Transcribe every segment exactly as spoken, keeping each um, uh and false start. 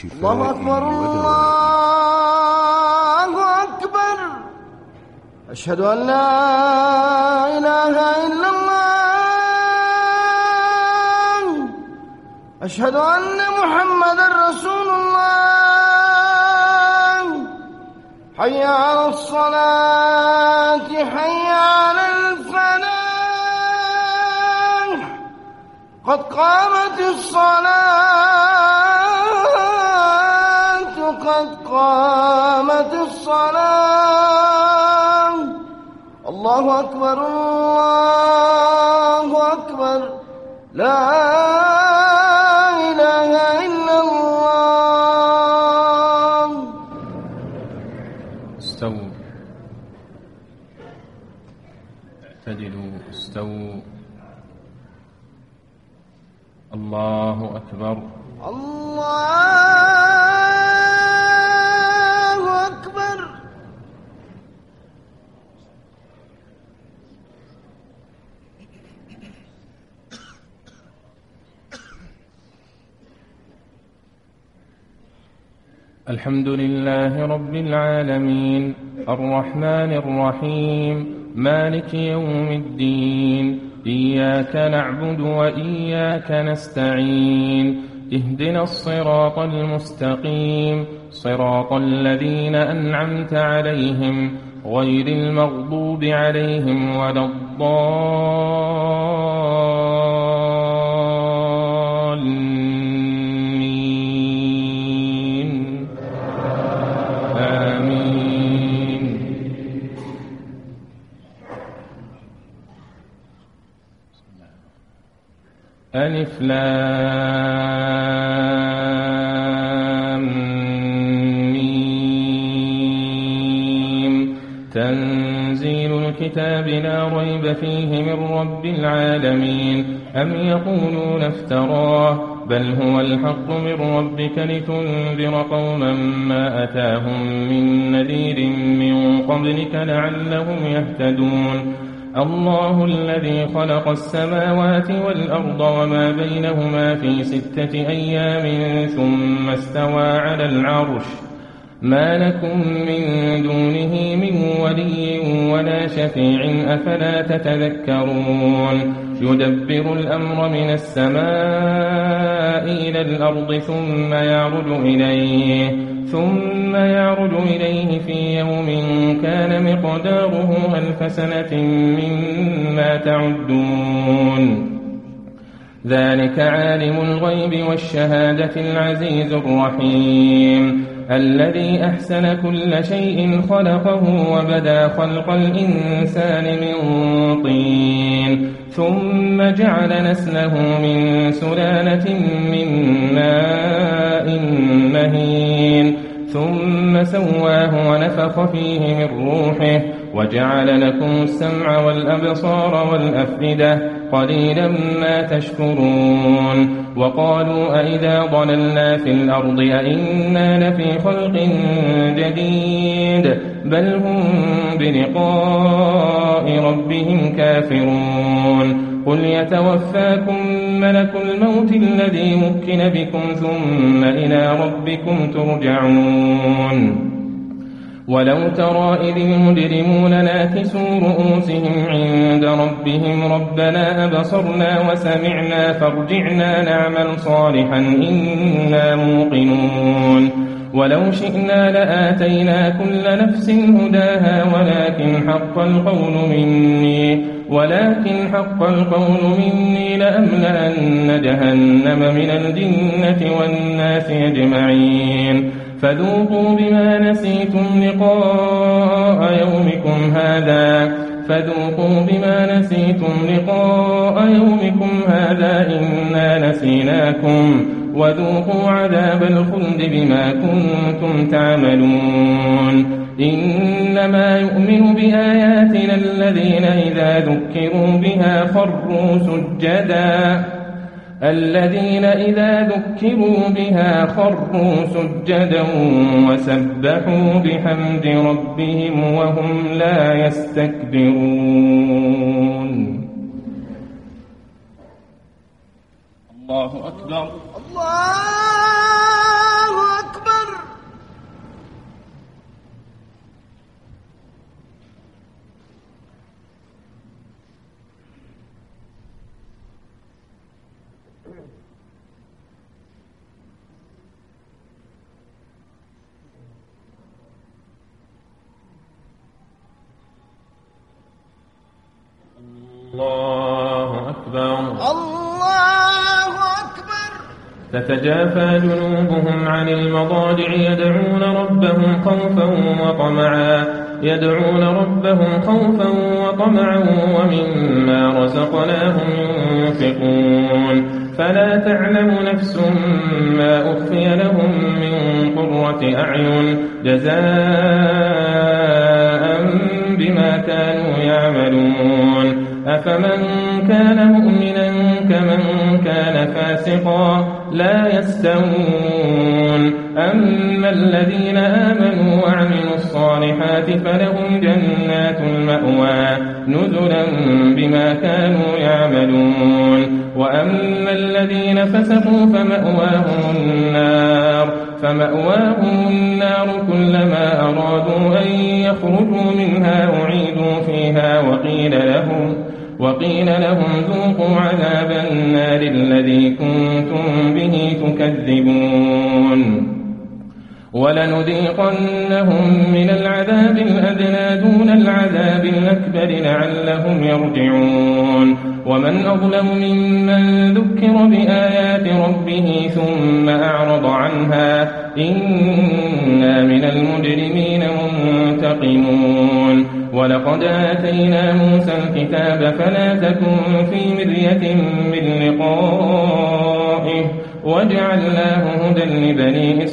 شفائه الله أكبر الله أكبر. أشهد أن لا إله إلا الله. أشهد أن محمدا رسول الله. حي على الصلاة حي على الفلاح. قد قامت الصلاة قد قامت الصلاة. الله أكبر الله أكبر. لا إله إلا الله. استووا اعتدلوا استووا. الله أكبر الله أكبر. الحمد لله رب العالمين الرحمن الرحيم مالك يوم الدين. إياك نعبد وإياك نستعين. اهدنا الصراط المستقيم صراط الذين أنعمت عليهم غير المغضوب عليهم ولا الضالين. آمين. ألف لام ميم. تنزيل الكتاب لا ريب فيه من رب العالمين. أم يقولون افتراه بل هو الحق من ربك لتنذر قوما ما أتاهم من نذير من قبلك لعلهم يهتدون. الله الذي خلق السماوات والأرض وما بينهما في ستة أيام ثم استوى على العرش. ما لكم من دونه من ولي ولا شفيع أفلا تتذكرون. يدبر الأمر من السماء إلى الأرض ثم يعرج إليه ثم يعرج إليه في يوم كان مقداره ألف سنة مما تعدون. ذلك عالم الغيب والشهادة العزيز الرحيم الذي أحسن كل شيء خلقه وبدأ خلق الإنسان من طين ثم جعل نسله من سلالة من ماء مهين ثم سواه ونفخ فيه من روحه وجعل لكم السمع والأبصار والأفئدة قليلا ما تشكرون. وقالوا أئذا ضللنا في الأرض أئنا لفي خلق جديد بل هم بلقاء ربهم كافرون. قل يتوفاكم ملك الموت الذي وكل بكم ثم إلى ربكم ترجعون. ولو ترى إذ المجرمون ناكسوا رؤوسهم عند ربهم ربنا أبصرنا وسمعنا فارجعنا نعمل صالحا إنا موقنون. ولو شئنا لآتينا كل نفس هداها ولكن حق القول مني ولكن حق القول مني لأملأن جهنم من الجنة والناس أجمعين. فذوقوا بما نسيتم لقاء يومكم هذا فذوقوا بما نسيتم لقاء يومكم هذا إنا نسيناكم وذوقوا عذاب الخلد بما كنتم تعملون. إنما يؤمن بآياتنا الذين إذا ذكروا بها خروا سجدا الذين إذا ذكروا بها خروا سجدا وسبحوا بحمد ربهم وهم لا يستكبرون. الله أكبر. الله الله أكبر الله أكبر. تتجافى جنوبهم عن المضاجع يدعون ربهم خوفا وطمعا يدعون ربهم خوفا وطمعا ومما رزقناهم ينفقون فلا تعلم نفس ما أخفي لهم من قرة أعين جزاء بما كانوا يعملون أفمن كان مؤمنا كمن كان فاسقا لا يستوون أما الذين آمنوا وعملوا الصالحات فلهم جنات المأوى نزلا بما كانوا يعملون وأما الذين فسقوا فمأواهم النار فمأواهم النار كلما أرادوا أن يخرجوا منها أعيدوا فيها وقيل لهم وقيل لهم ذوقوا عذاب النار الذي كنتم به تكذبون ولنذيقنهم من العذاب الأدنى دون العذاب الأكبر لعلهم يرجعون ومن أظلم ممن ذكر بآيات ربه ثم أعرض عنها إنا من المجرمين منتقمون ولقد آتينا موسى الكتاب فلا تكن في مرية من لقائه وجعلناه هدى لبني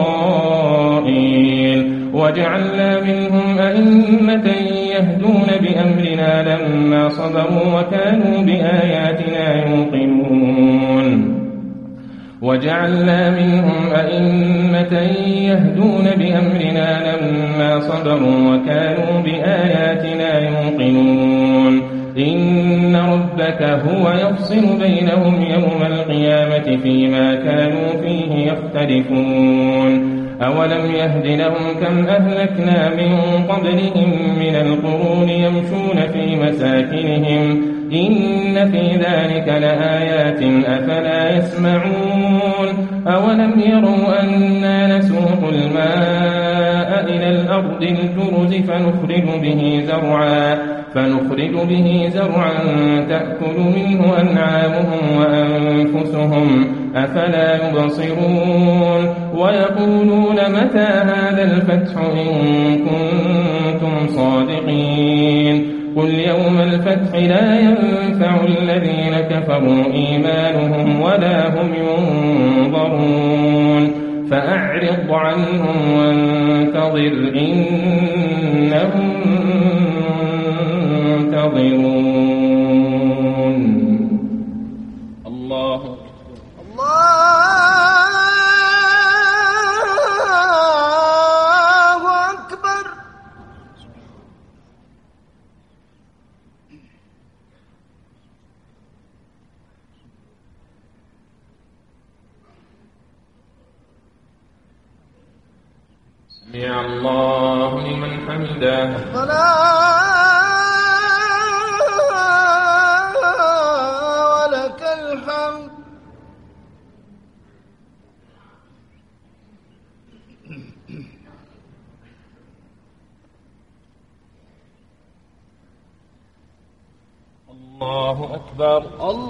إسرائيل وجعلنا منهم أئمة يهدون بأمرنا لما صبروا وكانوا بآياتنا يوقنون وجعلنا منهم أئمة يهدون بأمرنا لما صبروا وكانوا بآياتنا يوقنون إن ربك هو يفصل بينهم يوم القيامة فيما كانوا فيه يختلفون أولم يهد لهم كم أهلكنا من قبلهم من القرون يمشون في مساكنهم إن في ذلك لآيات أفلا يسمعون أولم يروا أنا نسوق الماء إلى الأرض الجرز فنخرج به زرعا فنخرج به زرعا تأكل منه أنعامهم وأنفسهم أفلا يبصرون ويقولون متى هذا الفتح إن كنتم صادقين قل يوم الفتح لا ينفع الذين كفروا إيمانهم ولا هم ينظرون فأعرض عنهم وانتظر إنهم منتظرون. الله الله أكبر. سمع الله لمن حمده. ولك الحمد. الله أكبر.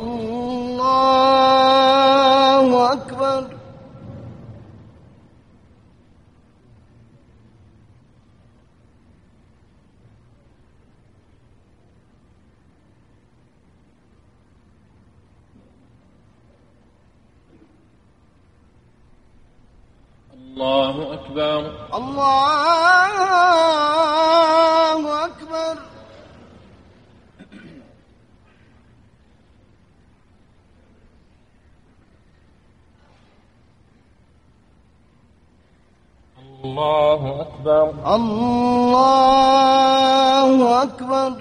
الله أكبر. الله أكبر. الله أكبر. الله أكبر. الله أكبر.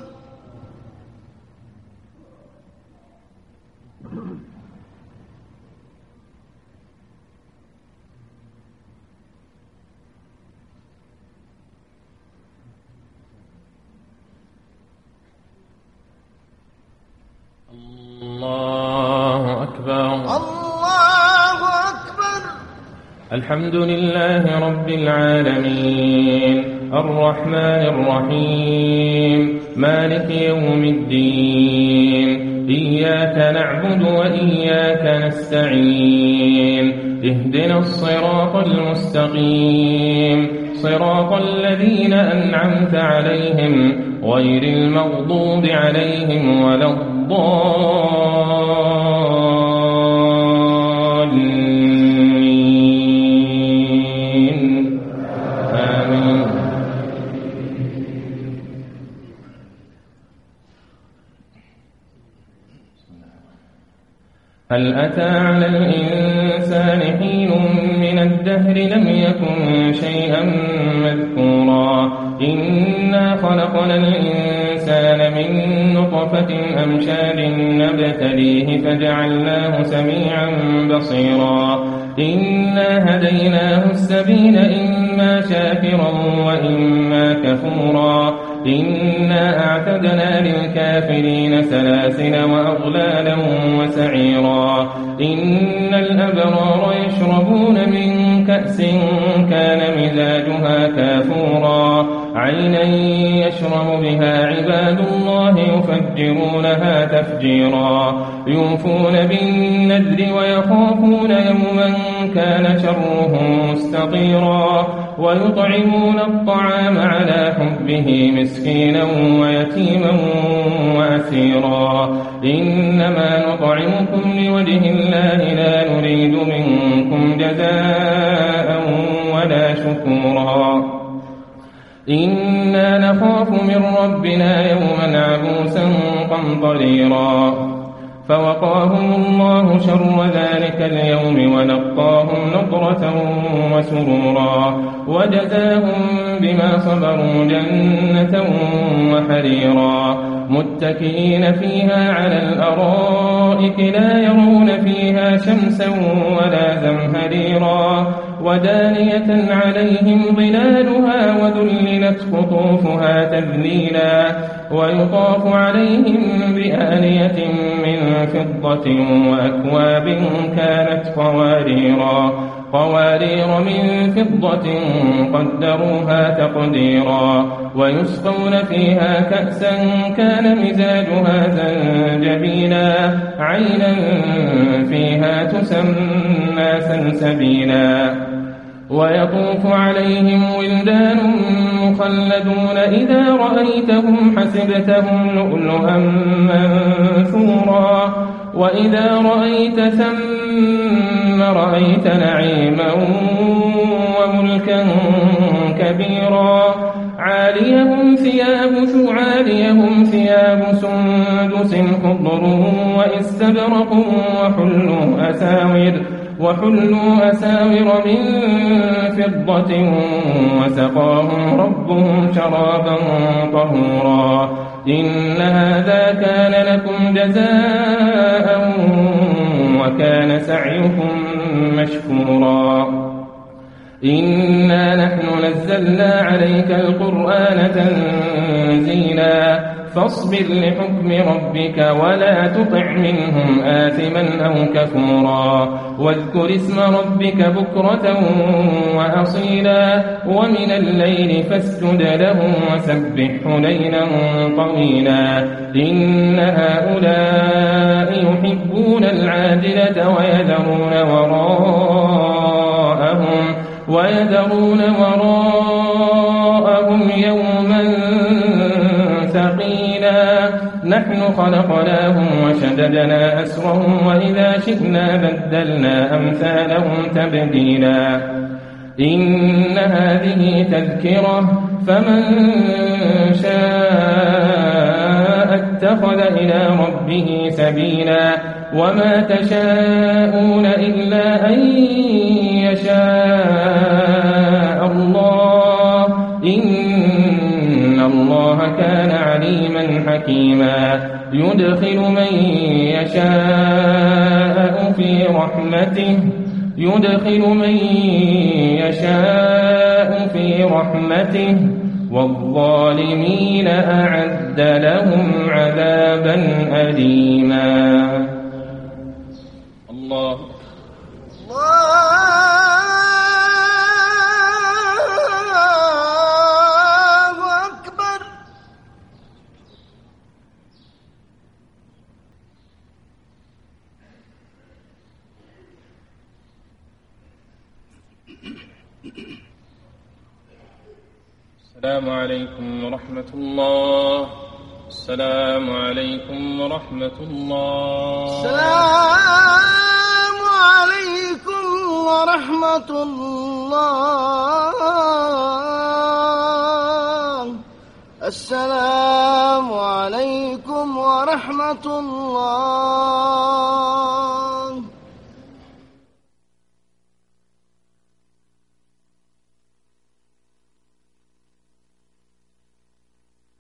الله أكبر. الله أكبر. الحمد لله رب العالمين الرحمن الرحيم مالك يوم الدين إياك نعبد وإياك نستعين اهدنا الصراط المستقيم صراط الذين أنعمت عليهم غير المغضوب عليهم ولا الضالين آمين. هل أتى على الإنسان حين من الدهر لم يكن شيئا مذكورا إنا خلقنا الإنسان من نطفة أمشاج نبتليه فجعلناه سميعا بصيرا إنا هديناه السبيل إما شاكرا وإما كفورا إنا أعتدنا للكافرين سلاسل وأغلالا وسعيرا إن الأبرار يشربون من كأس كان مزاجها كافورا عينا يشرب بها عباد الله يفجرونها تفجيرا يوفون بالنذر ويخافون يوما كان شره مستطيرا ويطعمون الطعام على حبه مسكينا ويتيما وأسيرا إنما نطعمكم لوجه الله لا نريد منكم جزاء ولا شكورا إنا نخاف من ربنا يوما عبوسا قمطريرا فوقاهم الله شر ذلك اليوم ولقاهم نضرة وسرورا وجزاهم بما صبروا جنة وحريرا متكئين فيها على الأرائك لا يرون فيها شمسا ولا زمهريرا ودانية عليهم ظلالها وذللت قطوفها تذليلا ويطاف عليهم بآنية من فضة وأكواب كانت قواريرا قوارير من فضة قدروها تقديرا ويسقون فيها كأسا كان مزاجها زنجبيلا عينا فيها تسمى سلسبيلا ويطوف عليهم ولدان مخلدون إذا رأيتهم حسبتهم لؤلؤا منثورا وإذا رأيت ثم رأيت نعيما وملكا كبيرا عاليهم ثياب عاليهم ثياب سندس خضر واستبرق وحلوا أساور وحلوا أساور من فضة وسقاهم ربهم شرابا طهورا إن هذا كان لكم جزاء وكان سعيكم مشكورا إنا نحن نزلنا عليك القرآن تنزيلا فاصبر لحكم ربك ولا تطع منهم آثما أو كفورا واذكر اسم ربك بكرة وأصيلا ومن الليل فاسجد له وسبحه ليلا طويلا إن هؤلاء يحبون العاجلة ويذرون وراءهم ويذرون وراءهم يوما ثقيلا نحن خلقناهم وشددنا أسرهم وإذا شئنا بدلنا أمثالهم تبديلا إن هذه تذكرة فمن شاء اتخذ إلى ربه سبيلا وما تشاءون إلا أن يشاء الله إن الله كان عليما حكيما يدخل من يشاء في رحمته يدخل من يشاء في رحمته والظالمين أعد لهم عذابا أليما. الله الله السلام عليكم ورحمة الله. السلام عليكم ورحمة الله. السلام عليكم ورحمة الله. السلام عليكم ورحمة الله.